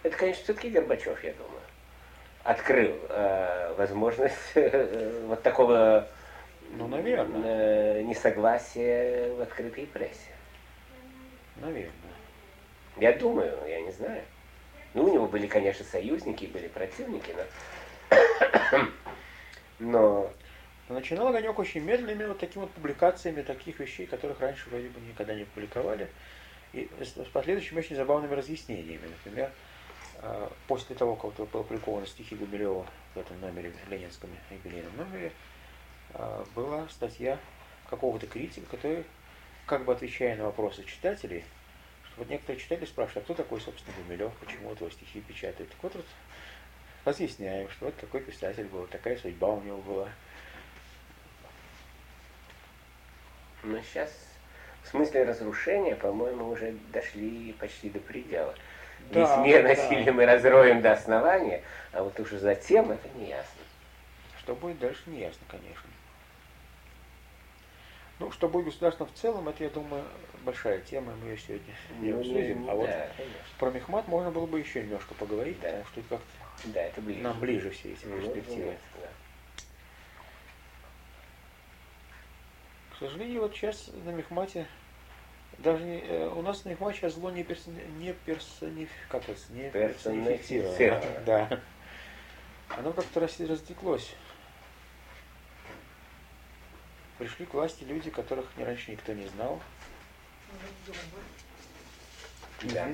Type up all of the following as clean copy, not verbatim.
Это, конечно, все-таки Горбачев, я думаю, открыл возможность вот такого несогласия в открытой прессе. Наверное. Я думаю, я не знаю. Ну, у него были, конечно, союзники, были противники, но... Начинал Огонек очень медленно, именно вот такими вот публикациями таких вещей, которых раньше вроде бы никогда не публиковали, и с последующими очень забавными разъяснениями. Например, после того, как было опубликованы стихи Гумилева в этом номере, ленинском юбилейном номере, была статья какого-то критика, который, как бы отвечая на вопросы читателей, что вот некоторые читатели спрашивают, а кто такой, собственно, Гумилев, почему вот его стихи печатают. Так вот разъясняем, что вот такой писатель был, такая судьба у него была. Но сейчас в смысле разрушения, по-моему, уже дошли почти до предела. Да, весь мир насилием мы разроем до основания, а вот уже затем это не ясно. Что будет дальше, не ясно, конечно. Ну, что будет государством в целом, это, я думаю, большая тема, мы ее сегодня не обсудим. А вот про Мехмат можно было бы еще немножко поговорить, потому что как-то это ближе. Нам ближе все эти перспективы. К сожалению, вот сейчас на Мехмате, даже у нас на Мехмате сейчас зло не персонифицировано. Да. Оно как-то растеклось. Пришли к власти люди, которых раньше никто не знал. Да.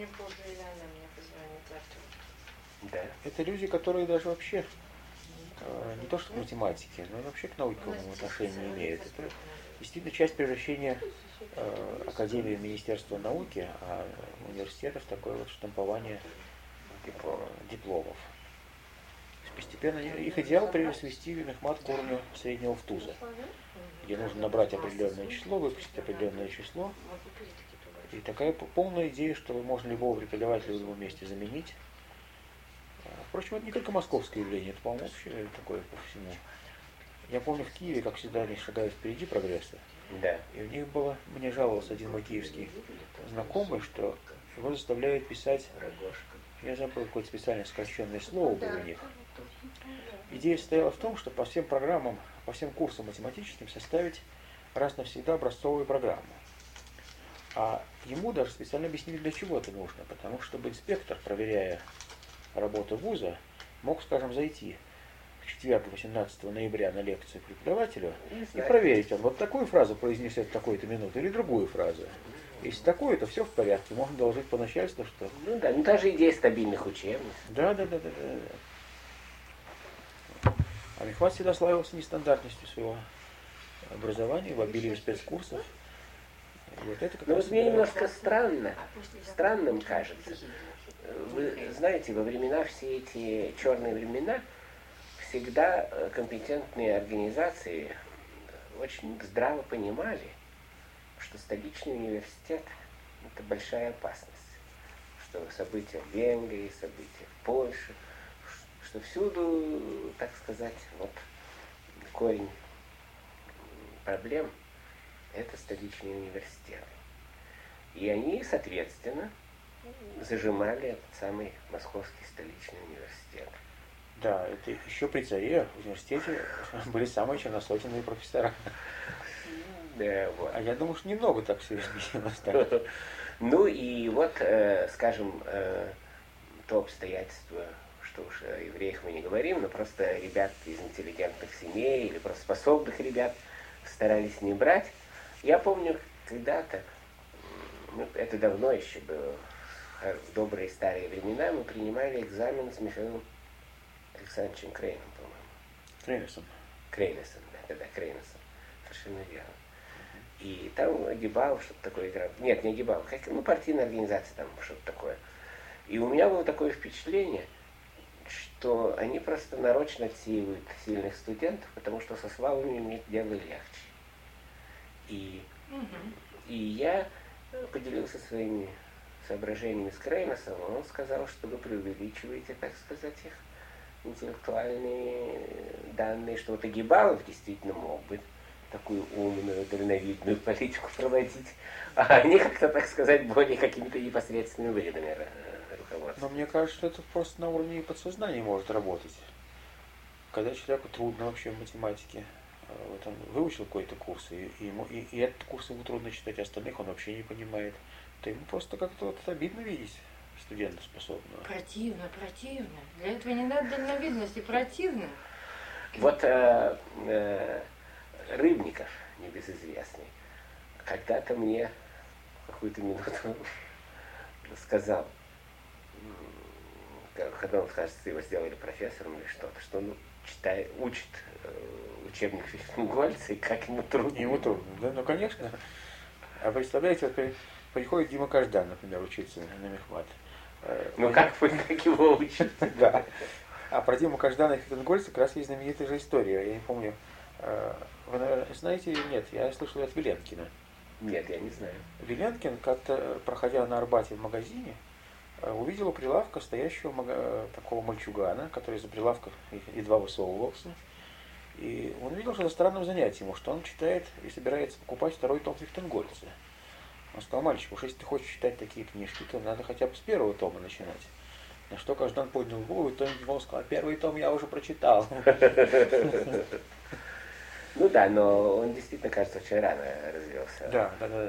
Да. Это люди, которые даже вообще не то что к математике, но вообще к науковому отношению не имеют. Это действительно часть превращения Академии в Министерство науки, а университетов в такое вот штампование дипломов. Постепенно их идеал свести Мехмат к уровню среднего ВТУЗа, где нужно набрать определенное число, выпустить определенное число. И такая полная идея, что можно любого преподавателя в любом месте заменить. Впрочем, это не только московское явление, это, по-моему, вообще такое по всему. Я помню, в Киеве, как всегда, они шагают впереди прогресса. Да. И у них было, мне жаловался один мой киевский знакомый, что его заставляют писать, я забыл какое-то специальное сокращенное слово было у них. Идея состояла в том, что по всем программам, по всем курсам математическим составить раз навсегда образцовую программу. А ему даже специально объяснили, для чего это нужно. Потому что, чтобы инспектор, проверяя работу вуза, мог, скажем, зайти в четверг 18 ноября на лекцию к преподавателю и проверить, он вот такую фразу произнесет в такую-то минуту или другую фразу. Если такое, то все в порядке. Можно доложить по начальству, что... Ну да, та же идея стабильных учебниц. Да. А Мехмат всегда славился нестандартностью своего образования, в обилии спецкурсов. Вот это как вот мне немножко странным кажется. Вы знаете, во времена, все эти черные времена, всегда компетентные организации очень здраво понимали, что столичный университет – это большая опасность. Что события в Венгрии, события в Польше, что всюду, так сказать, вот корень проблем – это столичные университеты. И они, соответственно, зажимали этот самый Московский столичный университет. Да, это еще при царе в университете были самые черносотенные профессора. Да, вот. А я думаю, что немного так все изменилось. Ну и вот, скажем, то обстоятельство, что уж о евреях мы не говорим, но просто ребят из интеллигентных семей или просто способных ребят старались не брать. Я помню, когда-то, это давно еще было, в добрые старые времена, мы принимали экзамен с Михаилом Александровичем Крейном, по-моему. Крейнесом, да, Крейнесом. Совершенно верно. И там Агибал что-то такое играл. Нет, не Агибал, партийная организация там что-то такое. И у меня было такое впечатление, что они просто нарочно отсеивают сильных студентов, потому что со слабыми иметь дело легче. И я поделился своими соображениями с Крейносом, он сказал, что вы преувеличиваете, так сказать, их интеллектуальные данные, что вот Агибалов действительно мог бы такую умную, дальновидную политику проводить, а они как-то, так сказать, более какими-то непосредственными выводами Вот. Но мне кажется, что это просто на уровне подсознания может работать. Когда человеку трудно вообще в математике, вот он выучил какой-то курс, и этот курс ему трудно читать, а остальных он вообще не понимает, то ему просто как-то вот обидно видеть студента способного. Противно. Для этого не надо дальновидности, противно. Вот Рыбников, небезызвестный, когда-то мне какую-то минуту сказал, когда он, кажется, его сделали профессором или что-то, что он учит учебник Фихтенгольца, и как ему трудно. Ему трудно, да? Ну, конечно. А представляете, вот приходит Дима Каждан, например, учиться на мехмат. Ну, как его учат? Да. А про Диму Каждана и Фихтенгольца как раз есть знаменитая же история. Я не помню, вы, наверное, знаете или нет? Я слышал от Виленкина. Нет, я не знаю. Виленкин, как-то, проходя на Арбате в магазине, увидел у прилавка стоящего такого мальчугана, который за прилавка едва высовывался. И он видел, что это странным занятием, что он читает и собирается покупать второй том Фихтенгольца. Он сказал: мальчик, уж если ты хочешь читать такие книжки, то надо хотя бы с первого тома начинать. На что Каждан поднял голову, и он сказал: первый том я уже прочитал. Ну да, но он действительно, кажется, очень рано развелся. Да.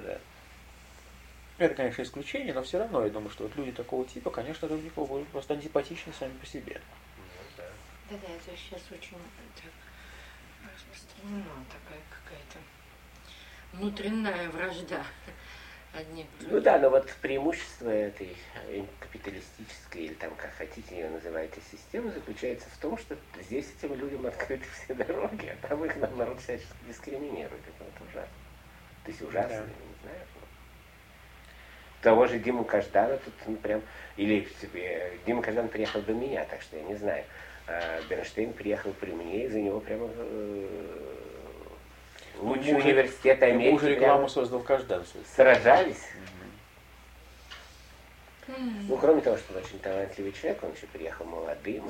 Это, конечно, исключение, но все равно я думаю, что вот люди такого типа, конечно, Рыбникову будут просто антипатичны сами по себе. Да, это сейчас очень так распространено, такая какая-то внутренняя вражда. Ну да, но вот преимущество этой капиталистической, или там как хотите ее называйте, системы заключается в том, что здесь этим людям открыты все дороги, а там их, наоборот, всячески дискриминируют. Это вот ужасно. То есть ужасно, я не знаю. Того же Диму Каждана тут прям, или Дима Каждан приехал до меня, так что я не знаю. Бернштейн приехал при мне, и за него прямо лучший университет Америки. Ему уже рекламу создал Каждан. Сражались. Ну, кроме того, что он очень талантливый человек, он еще приехал молодым.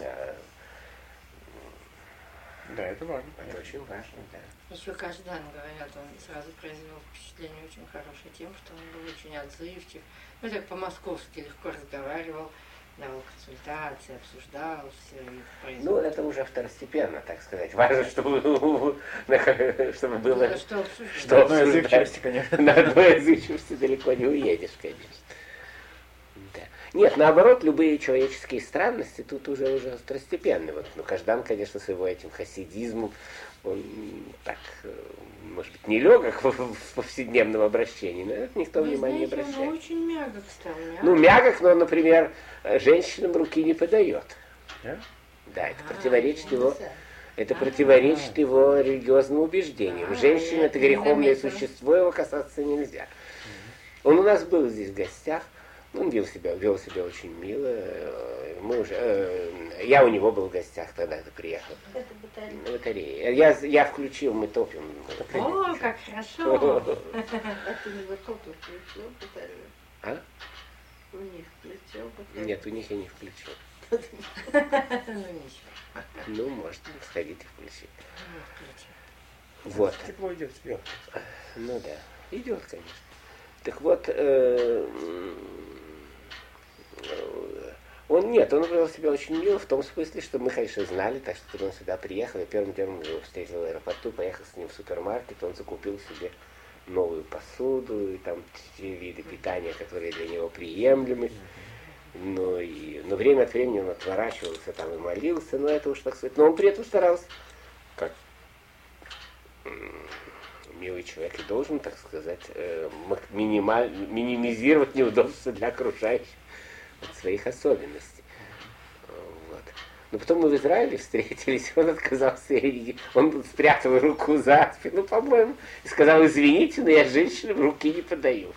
Да, это важно. Это очень важно, да. Еще Каждан, говорят, он сразу произвел впечатление очень хорошее тем, что он был очень отзывчив. Ну, так по-московски легко разговаривал, давал консультации, обсуждал все. Ну, это уже второстепенно, так сказать. Важно, чтобы было что обсуждать. На одной язычности, конечно. На одной язычности далеко не уедешь, конечно. Да. Нет, наоборот, любые человеческие странности тут уже второстепенны. Вот, ну, Каждан, конечно, с его этим хасидизмом, он так, может быть, не легок в повседневном обращении, но это никто внимания не обращает. Он очень мягок стал. Ну, мягок, но, например, женщинам руки не подает. Да? Да, это противоречит его. Это противоречит его религиозным убеждениям. Женщина — это греховное существо, его касаться нельзя. Он у нас был здесь в гостях. Он вел себя очень мило. Я у него был в гостях тогда, когда приехал. Это на батарее. Я включил, мы топим. О, как хорошо! А ты не высоту включил батарею? А? У них включил батарею? Нет, у них я не включил. Ну, ничего. Ну, может, сходить и включить. Ну, включи. Вот. Тепло идет сверху. Ну да, идет, конечно. Так вот, он вел себя очень мило в том смысле, что мы, конечно, знали, так что когда он сюда приехал, я первым делом его встретил в аэропорту, поехал с ним в супермаркет, он закупил себе новую посуду, и там те виды питания, которые для него приемлемы. Но время от времени он отворачивался там и молился, но это уж так сказать. Но он при этом старался, как милый человек, и должен, так сказать, минимизировать неудобства для окружающих от своих особенностей. Вот. Но потом мы в Израиле встретились, он отказался, он спрятал руку за спину, по-моему, и сказал: извините, но я женщинам руки не подаю.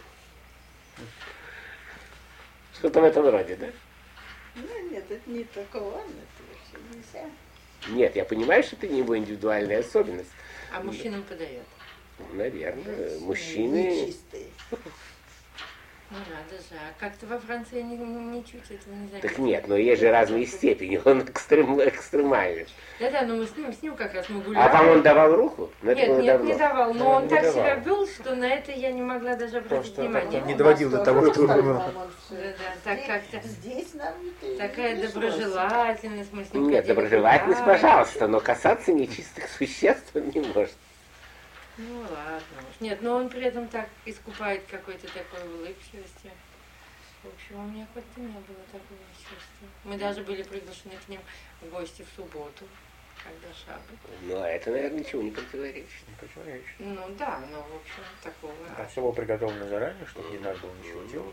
Что-то в этом роде, да? Ну, нет, это не такого, это вообще нельзя. Нет, я понимаю, что это не его индивидуальная особенность. А мужчинам подает? Наверное, мужчины... Нечистые. Ну надо же, а как-то во Франции ничуть этого не заметили. Так нет, но есть же разные степени, он экстремальный. Да-да, но мы с ним как раз мы гуляли. А вам он давал руку? Но это Нет, было нет, давно. не давал, но Ну, он не так давал. себя вел, что на это я не могла даже обратить Просто внимание. как-то не доводил до того, что было. Да-да, так как-то Здесь нам такая доброжелательность, мы с ним Нет, ходили доброжелательность, гулять. пожалуйста, но касаться нечистых существ он не может. Ну ладно уж. Нет, но он при этом так искупает какой-то такой улыбчивости. В общем, у меня как-то не было такого чувства. Мы даже были приглашены к ним в гости в субботу, когда шаббат. Ну, а это, наверное, ничего не противоречит. Не противоречит. Ну да, но в общем такого. Да, все было приготовлено заранее, чтобы не надо было ничего делать.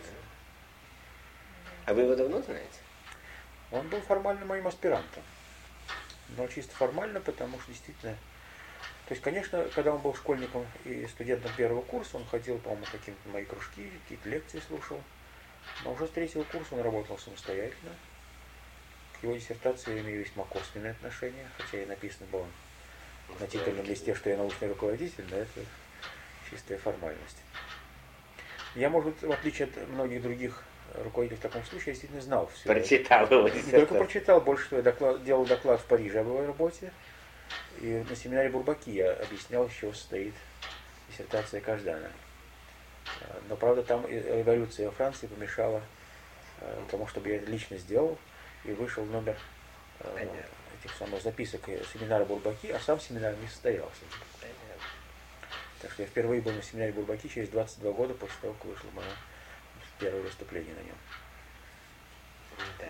А вы его давно знаете? Он был формально моим аспирантом. Но чисто формально, потому что действительно... То есть, конечно, когда он был школьником и студентом первого курса, он ходил, по-моему, на какие-то мои кружки, какие-то лекции слушал. Но уже с третьего курса он работал самостоятельно. К его диссертации я имею весьма косвенное отношение, хотя и написано было на титульном листе, что я научный руководитель, но это чистая формальность. Я, может быть, в отличие от многих других руководителей в таком случае, я действительно знал все. Прочитал его Не только диссертацию. прочитал, больше того, я делал доклад в Париже об его работе. И на семинаре Бурбаки я объяснял, из чего состоит диссертация Каждана. Но, правда, там революция во Франции помешала тому, чтобы я это лично сделал. И вышел номер этих самых записок семинара Бурбаки, а сам семинар не состоялся. Так что я впервые был на семинаре Бурбаки через 22 года после того, как вышло мое первое выступление на нем. Да.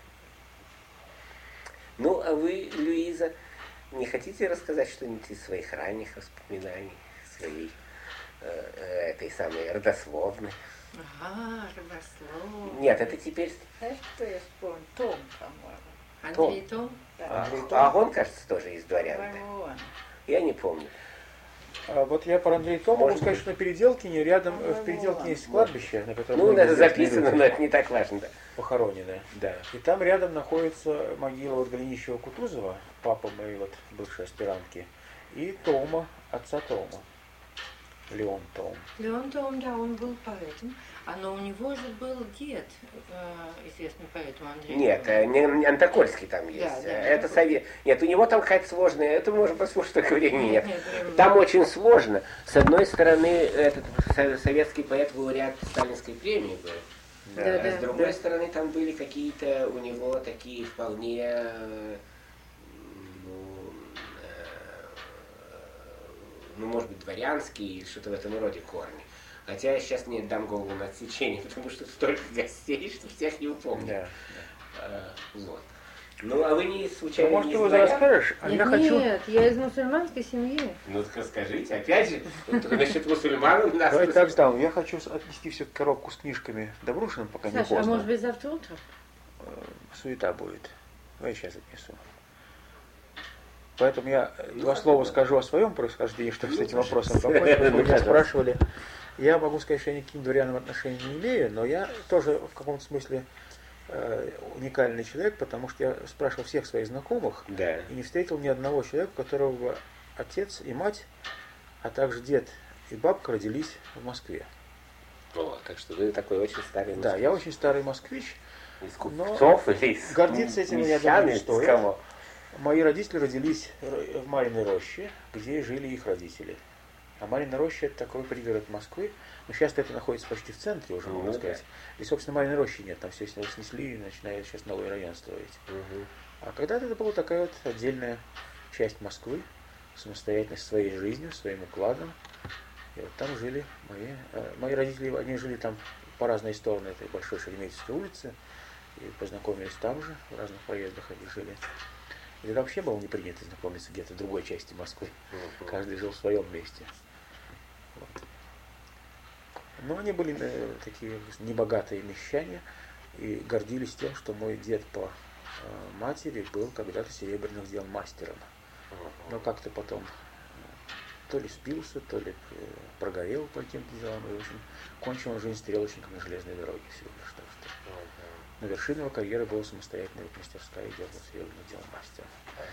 Ну, а вы, Луиза, не хотите рассказать что-нибудь из своих ранних воспоминаний, своей этой самой родословной? Ага, родословно. Нет, это теперь... Знаешь, кто я вспомнил? Том, по-моему. Андрей Том? Да. А он, кажется, тоже из дворян. Да? По-моему, он. Я не помню. А вот я про Андрея Тома могу Может сказать, быть. что на Переделкине, рядом в Переделкине есть кладбище, на котором Ну, многие это известные записано, люди но это не так важно. Да. похоронены. Да. И там рядом находится могила вот Голенищева-Кутузова, папа моей вот бывшей аспирантки, и Тома, отца Тома, Леон Том. Леон Том, да, он был поэтом. Но у него же был дед, известный поэтом Андрей Нет, Том. не Антокольский там есть. Да, Это совет. Нет, у него там какая-то сложная. Это мы можем послушать, только времени нет. Нет, времени Там нет. очень сложно. С одной стороны, этот советский поэт лауреат Сталинской премии был. Да, А да, с другой да. стороны, там были какие-то у него такие вполне, ну, может быть, дворянские или что-то в этом роде корни. Хотя я сейчас не дам голову на отсечение, потому что столько гостей, что всех не упомню. Да. Вот. Ну, а вы не Ну, случайно может, не ты из его дворян? расскажешь? А Нет, я хочу... нет, я из мусульманской семьи. Ну, так расскажите, опять же, вот только насчет мусульман у нас... Давай так сделаем. Я хочу отнести все коробку с книжками Добрушиным, пока не Саша, а поздно. может быть завтра утром? Суета будет. Давай сейчас отнесу. Поэтому я два слова скажу о своем происхождении, чтобы с этим вопросом покончить. Вы меня спрашивали. Я могу сказать, что я никаким дворянам отношений не имею, но я тоже в каком-то смысле уникальный человек, потому что я спрашивал всех своих знакомых Да. и не встретил ни одного человека, у которого бы отец и мать, а также дед и бабка родились в Москве. О, так что вы такой очень старый Да, я очень старый москвич. из купцов или из гордиться этим, я мещан, думаю, не или из стоит. кого? Мои родители родились в Мариной роще, где жили их родители. А Марьина роща — это такой пригород Москвы. Но сейчас это находится почти в центре уже, можно Ну, сказать. И, собственно, Марьиной рощи нет, там все снесли и начинают сейчас новый район строить. Мгм. А когда-то это была такая вот отдельная часть Москвы, самостоятельно, со своей жизнью, своим укладом. И вот там жили мои родители, они жили там по разные стороны этой большой Шереметьевской улицы. И познакомились там же, в разных проездах они жили. И вообще было не принято знакомиться где-то в другой части Москвы. Мгм. Каждый жил в своем месте. Вот. Но они были такие небогатые мещане и гордились тем, что мой дед по матери был когда-то серебряных дел мастером. Но как-то потом то ли спился, то ли прогорел по каким-то делам. И, в общем, кончил он жизнь стрелочником на железной дороге всего лишь. Так что на вершине его карьеры была самостоятельная мастерская, и делал серебряных дел мастером.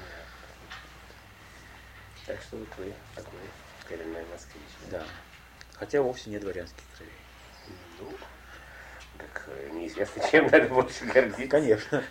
Так что вот вы такой коренной москвич. Да. Хотя вовсе не дворянских кровей. Ну, Так неизвестно, чем надо больше гордиться. Конечно.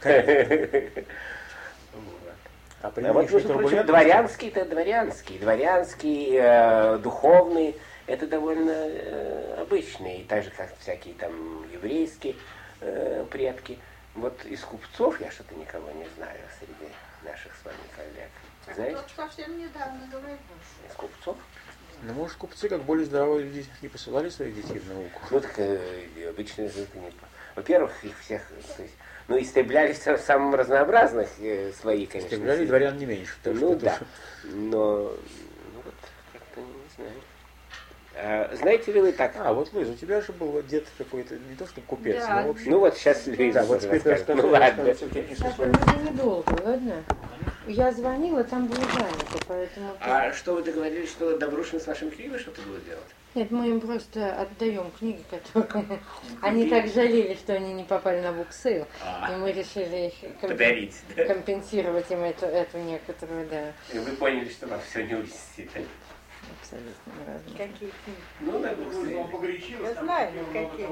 А вот, между прочим, дворянский, духовный, это довольно обычный, так же, как всякие там еврейские предки. Вот из купцов я что-то никого не знаю среди наших с вами коллег. Знаете? Вот совсем недавно говорил. Из купцов? Ну, может, купцы, как более здоровые люди, не посылали своих детей в науку? Ну, так обычно это не... Во-первых, их всех, то есть, истребляли в самых разнообразных свои, конечно. Истребляли дворян не меньше. Ну, да. Но, вот, как-то не знаю. Знаете ли вы так? Вот, Луиза, у тебя же был дед какой-то, не то что купец, Да. но в общем... Ну, вот сейчас Луиза вот теперь расскажет. расскажи, Ладно. Это недолго, ладно? Я звонила, там было занято, поэтому... А что вы договорились, что Добрушин с вашим книгой что-то будет делать? Нет, мы им просто отдаем книги, которые... Они так жалели, что они не попали на буксейл, и мы решили их Подарить, да? компенсировать им эту некоторую, да. И вы поняли, что вам все не увезти, да? Абсолютно разные. Какие книги? Ну, на буксейле. Я знаю, какие.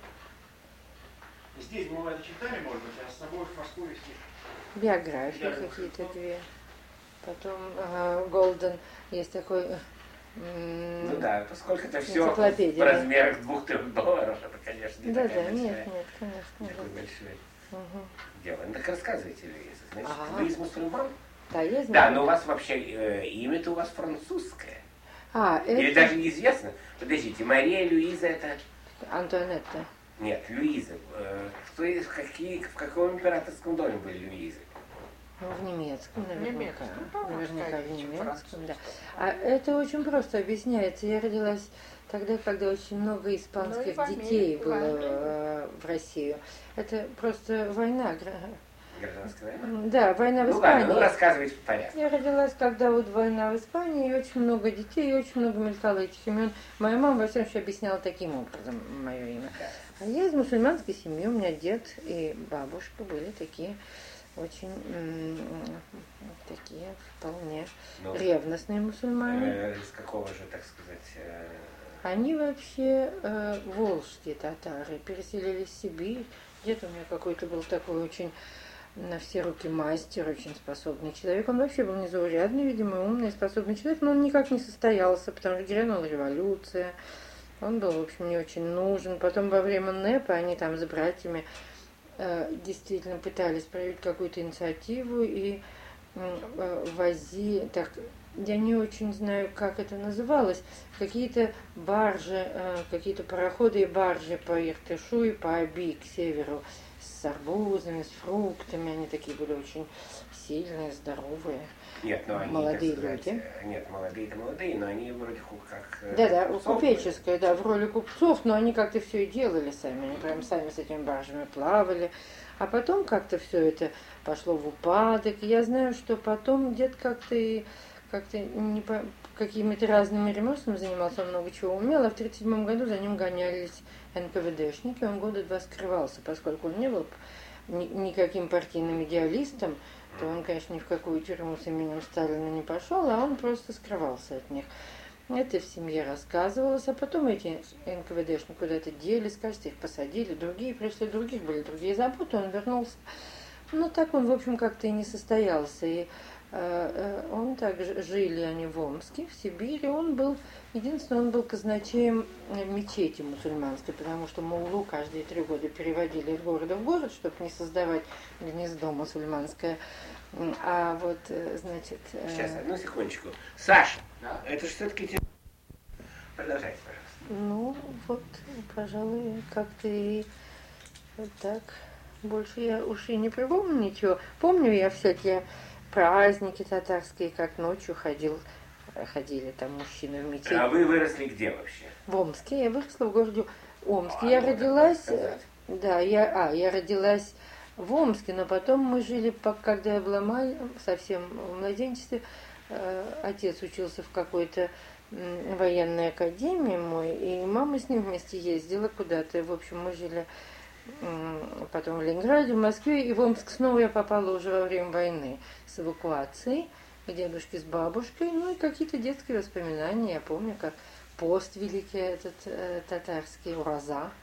Здесь бывает читали, может быть, а с собой в Москву везти. Биографии какие-то две. Потом Голден есть такой... Ну да, поскольку это все в энциклопедия, размерах $2-3, это, конечно, не такая большая. Нет, конечно. Такое большое Угу. дело. Ну, так рассказывайте, Луиза. Значит, Ага. вы из мусульман? Да, есть. Да, но у вас вообще имя-то у вас французское. Или это даже неизвестно. Подождите, Мария Луиза это... Антуанетта. Нет, Луиза. В каком императорском доме были Луизы? Ну, в немецком, наверняка. Ну, Наверняка в сказать, немецком, да. французском. А это очень просто объясняется. Я родилась тогда, когда очень много испанских Ну, и в детей Америке, было в Россию. Это просто война. Гражданская война? Да, война в Ну Испании. ладно, рассказывайте в порядке. Я родилась, когда вот война в Испании, и очень много детей, и очень много мелькало этих имен. Моя мама, во всяком случае, объясняла таким образом мое имя. А я из мусульманской семьи, у меня дед и бабушка были такие очень такие вполне ревностные мусульмане. Из какого же, так сказать... Они вообще волжские татары, переселились в Сибирь. Дед у меня какой-то был такой очень на все руки мастер, очень способный человек. Он вообще был незаурядный, видимо, умный, способный человек, но он никак не состоялся, потому что грянула революция. Он был, в общем, не очень нужен. Потом во время НЭПа они там с братьями действительно пытались проявить какую-то инициативу и я не очень знаю, как это называлось, какие-то баржи, какие-то пароходы и баржи по Иртышу и по Оби к северу с арбузами, с фруктами, они такие были очень сильные, здоровые. Нет, но они, молодые так сказать, люди. Нет, молодые-то молодые, но они вроде как... Да, купеческая, да, в роли купцов, но они как-то все и делали сами, они прям сами с этими баржами плавали. А потом как-то все это пошло в упадок. Я знаю, что потом дед как-то не какими-то разными ремеслами занимался, он много чего умел, а в 1937 году за ним гонялись НКВДшники, он года 2 скрывался, поскольку он не был никаким партийным идеалистом, то он, конечно, ни в какую тюрьму с именем Сталина не пошел, а он просто скрывался от них. Это в семье рассказывалось, а потом эти НКВДшники куда-то делись, кажется, их посадили, другие пришли, других были другие заботы, он вернулся. Но так он, в общем, как-то и не состоялся. И он также, жили они в Омске, в Сибири, он был казначеем мечети мусульманской, потому что муллу каждые 3 года переводили из города в город, чтобы не создавать гнездо мусульманское. А вот, значит... Сейчас, одну секундочку. Саша, это же все-таки... Продолжайте, пожалуйста. Ну, вот, пожалуй, как-то и вот так. Больше я уж и не припомню ничего. Помню я всякие праздники татарские, как ночью ходили там мужчины в мечеть. А вы выросли где вообще? В Омске. Я выросла в городе Омске. Я родилась... Да, я родилась в Омске, но потом мы жили, когда я была совсем в младенчестве, отец учился в какой-то военной академии мой, и мама с ним вместе ездила куда-то. В общем, мы жили потом в Ленинграде, в Москве, и в Омск снова я попала уже во время войны с эвакуацией, к дедушке с бабушкой, ну и какие-то детские воспоминания. Я помню, как пост великий этот татарский, ураза,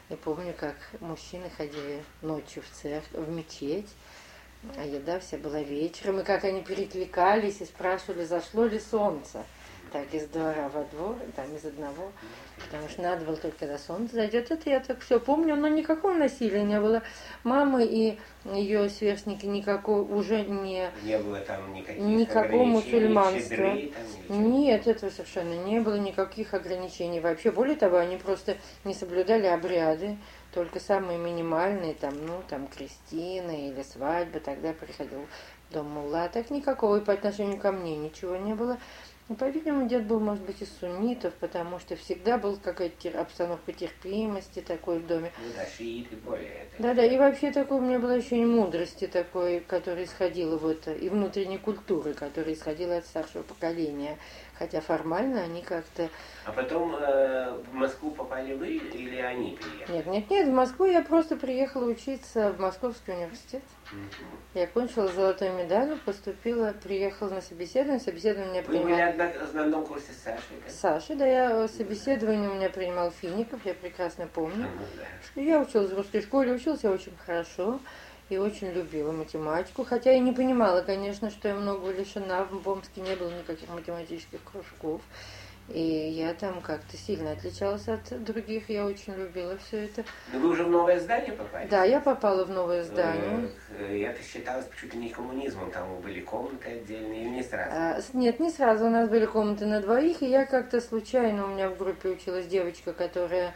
И помню, как мужчины ходили ночью в церковь, в мечеть, а еда вся была вечером, и как они перекликались и спрашивали, зашло ли солнце. Так из двора во двор, там из одного, потому что надо было только когда солнце зайдет. Это я так все помню, но никакого насилия не было. Мамы и ее сверстники никакого уже не... Не было там никаких никакого ограничений, мусульманства. щедры, там, ничего. Нет, этого совершенно не было никаких ограничений вообще. Более того, они просто не соблюдали обряды, только самые минимальные, там, ну, там, крестины или свадьбы, тогда приходил в дом мулла. Так никакого и по отношению ко мне ничего не было. Ну, по-видимому, дед был, может быть, из суннитов, потому что всегда была какая-то обстановка терпимости такой в доме. Ну да, шииты более. Да-да, и вообще такой у меня была еще и мудрости такой, которая исходила вот, и внутренней культуры, которая исходила от старшего поколения. Хотя формально они как-то... А потом в Москву попали вы или они приехали? Нет, в Москву я просто приехала учиться в Московский университет. Я кончила золотой медалью, поступила, приехала на собеседование меня Вы были принимал... на одном курсе с Сашей? Да? Саша, да, я собеседование у меня принимал Фиников, я прекрасно помню. Ну, да. Что я училась в русской школе, училась я очень хорошо и очень любила математику, хотя и не понимала, конечно, что я много лишена, в Омске не было никаких математических кружков, и я там как-то сильно отличалась от других, я очень любила все это. Но вы уже в новое здание попали? Да, я попала в новое здание. Это считалось чуть ли не коммунизмом, там были комнаты отдельные, или не сразу? Нет, не сразу, у нас были комнаты на двоих, и я как-то случайно, у меня в группе училась девочка, которая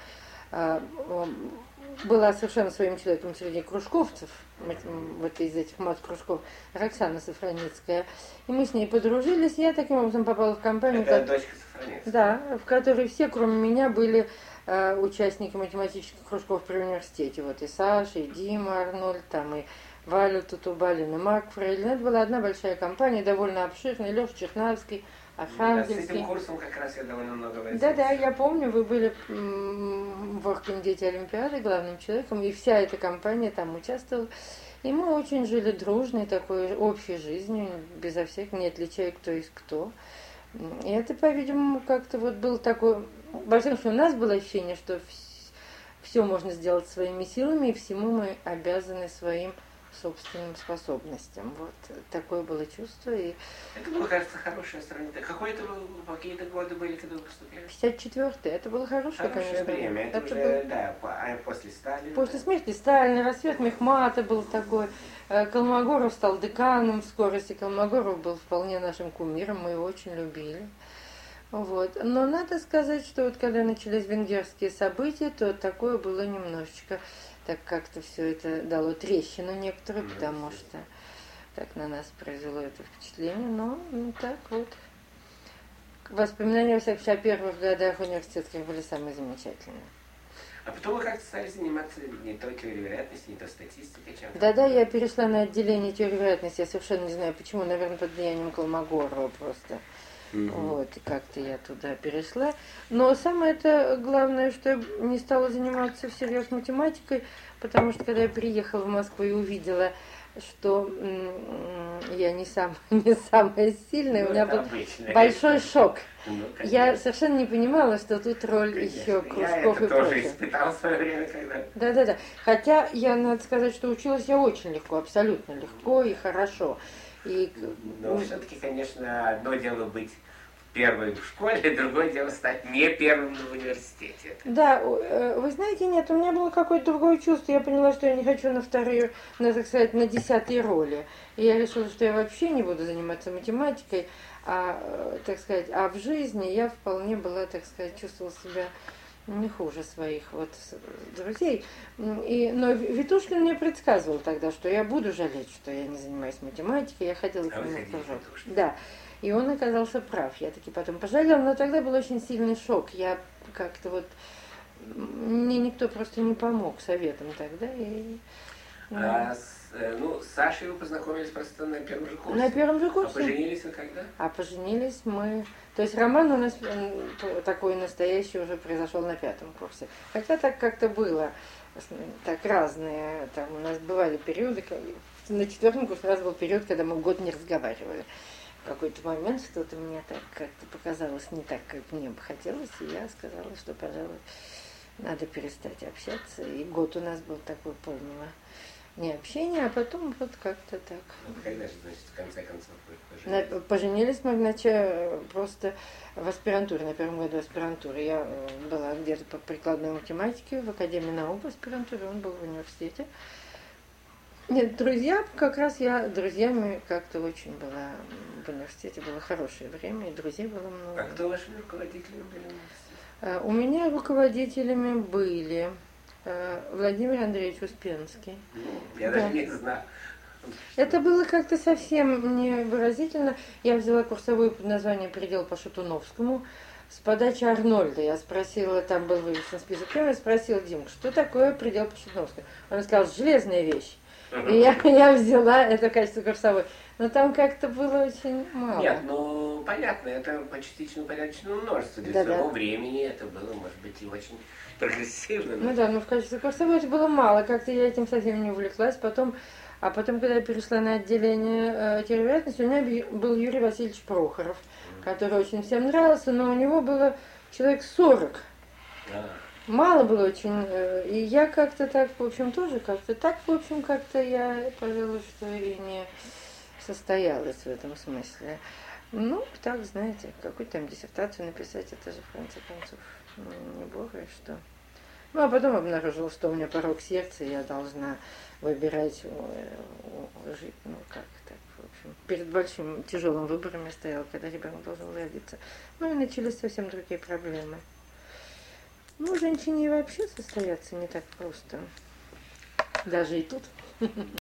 была совершенно своим человеком среди кружковцев, вот из этих мат-кружков, Роксана Сафраницкая. И мы с ней подружились, и я таким образом попала в компанию. Это дочка Сафраницкая? Да, в которой все, кроме меня, были участники математических кружков при университете. Вот и Саша, и Дима Арнольд, там и Валя Тутубалин, и Марк Фрейлин. Это была одна большая компания, довольно обширная, Леша Чернавский, Архангельский. Да, с этим курсом как раз я довольно много возился. Да, я помню, вы были в Оргкомитете Олимпиады главным человеком, и вся эта компания там участвовала. И мы очень жили дружной такой общей жизнью, безо всяких, не отличая кто есть кто. И это, по-видимому, как-то вот был такой... Во всяком случае, у нас было ощущение, что все можно сделать своими силами, и всему мы обязаны своим собственным способностям. Вот такое было чувство. И... Это было, кажется, хорошее сравнение. Какие-то годы были, когда вы поступили? 54-й. Это было хорошее, конечно. Время. Это уже, было... да, после Сталина. После смерти Сталина, рассвет Мехмата был такой. Колмогоров стал деканом в скорости. Колмогоров был вполне нашим кумиром, мы его очень любили. Вот. Но надо сказать, что вот когда начались венгерские события, то такое было немножечко, так как-то все это дало трещину некоторую, потому что так на нас произвело это впечатление. Но так вот. Воспоминания, во всяком случае, о первых годах университетских были самые замечательные. А потом вы как-то стали заниматься не то теорией вероятности, не то статистикой, чем-то? Да, я перешла на отделение теории вероятности. Я совершенно не знаю почему, наверное, под влиянием Колмогорова просто. Вот, и как-то я туда перешла. Но самое это главное, что я не стала заниматься всерьез математикой, потому что когда я приехала в Москву и увидела, что я не самая сильная, у меня был большой шок. Я совершенно не понимала, что тут роль еще кружков и прочее. Я тоже испытал в свое время, когда... Да. Хотя я, надо сказать, что училась я очень легко, абсолютно легко и хорошо. Но все-таки, конечно, одно дело быть первым в школе, другое дело стать не первым в университете. Да, вы знаете, нет, у меня было какое-то другое чувство. Я поняла, что я не хочу на вторые, так сказать, на 10-й роли. И я решила, что я вообще не буду заниматься математикой, так сказать, а в жизни я вполне была, так сказать, чувствовала себя не хуже своих вот друзей. Но Витушкин мне предсказывал тогда, что я буду жалеть, что я не занимаюсь математикой. Я ходила к нему в кружок. Да. И он оказался прав. Я таки потом пожалела, но тогда был очень сильный шок. Я как-то вот... Мне никто просто не помог советом тогда. С Сашей вы познакомились просто на первом же курсе? На первом же курсе. А поженились вы когда? А поженились мы... То есть роман у нас такой настоящий уже произошел на 5-м курсе. Хотя так как-то было. Так разные. Там у нас бывали периоды... На 4-м курсе у нас был период, когда мы год не разговаривали. В какой-то момент что-то мне так как-то показалось не так, как мне бы хотелось, и я сказала, что, пожалуй, надо перестать общаться. И год у нас был такой полного необщения, а потом вот как-то так. Когда же, значит, в конце концов вы поженились? Поженились мы просто в аспирантуре, на первом году аспирантуры. Я была где-то по прикладной математике в Академии наук в аспирантуре, он был в университете. Нет, друзья, как раз друзьями как-то очень была в университете, было хорошее время, и друзей было много. А кто вашими руководителями были в университете? У меня руководителями были Владимир Андреевич Успенский. Я даже не знаю. Это было как-то совсем невыразительно. Я взяла курсовую под названием «Предел по Шатуновскому» с подачи Арнольда. Я спросила, там был вывешен список тем, я спросила Димку, что такое «Предел по Шатуновскому». Он сказал, железная вещь. И я взяла это в качестве курсовой. Но там как-то было очень мало. Нет, ну понятно, это по частичному порядочному множеству. Для своего времени это было, может быть, и очень прогрессивно. Ну да, но в качестве курсовой это было мало. Как-то я этим совсем не увлеклась. А потом, когда я перешла на отделение теории вероятности, у меня был Юрий Васильевич Прохоров, который очень всем нравился, но у него было человек 40. Мало было очень. И я как-то так, в общем, тоже как-то так, в общем, как-то я, пожалуй, что и не состоялась в этом смысле. Ну, так, знаете, какую-то там диссертацию написать, это же, в конце концов, не бог и что. Ну, а потом обнаружилось, что у меня порог сердца, и я должна выбирать жить, ну, как так, в общем. Перед большим тяжелым выбором я стояла, когда ребенок должен родиться. Ну, и начались совсем другие проблемы. Ну, женщине вообще состояться не так просто. Даже и тут.